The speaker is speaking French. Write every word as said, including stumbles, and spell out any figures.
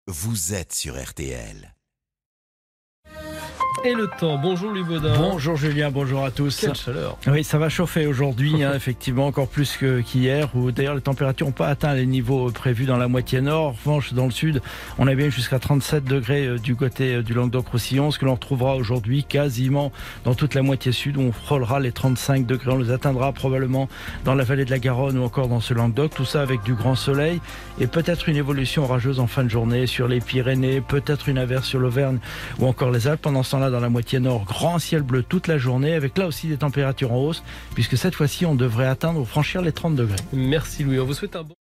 vous êtes sur R T L. Et le temps, bonjour Louis Baudin. Bonjour Julien, bonjour à tous. Quelle chaleur. Oui, ça va chauffer aujourd'hui, hein, effectivement, encore plus que, qu'hier, où d'ailleurs les températures n'ont pas atteint les niveaux prévus dans la moitié nord. En revanche, dans le sud, on a bien jusqu'à trente-sept degrés euh, du côté euh, du Languedoc-Roussillon, ce que l'on retrouvera aujourd'hui quasiment dans toute la moitié sud, où on frôlera les trente-cinq degrés. On les atteindra probablement dans la vallée de la Garonne ou encore dans ce Languedoc, tout ça avec du grand soleil et peut-être une évolution orageuse en fin de journée sur les Pyrénées, peut-être une averse sur l'Auvergne ou encore les Alpes. Pendant ce temps-là, dans la moitié nord, grand ciel bleu toute la journée, avec là aussi des températures en hausse, puisque cette fois-ci, on devrait atteindre ou franchir les trente degrés. Merci Louis, on vous souhaite un bon...